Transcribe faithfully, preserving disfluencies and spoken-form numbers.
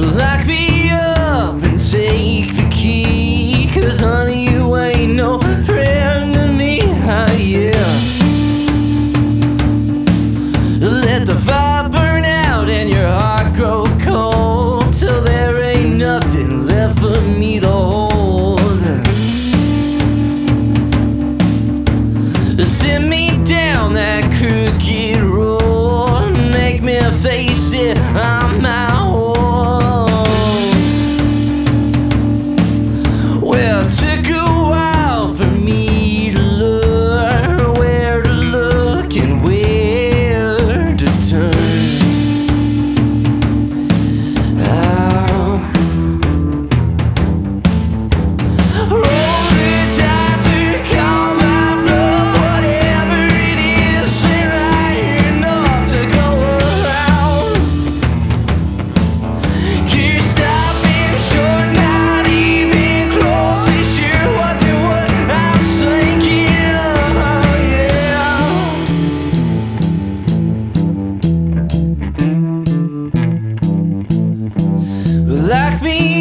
Lock me up and take the key, 'cause honey, you ain't no friend to me. Ah, yeah. Let the fire burn out and your heart grow cold, till there ain't nothing left for me to hold. Sit me down that crooked road, make me face it, I'm my own. Well, it took a while for me to learn where to look and where to turn. Oh. Roll the dice and call my bluff, whatever it is, there ain't enough to go around. You stop being short, not even close. It sure wasn't what I was thinking of, yeah. Lock me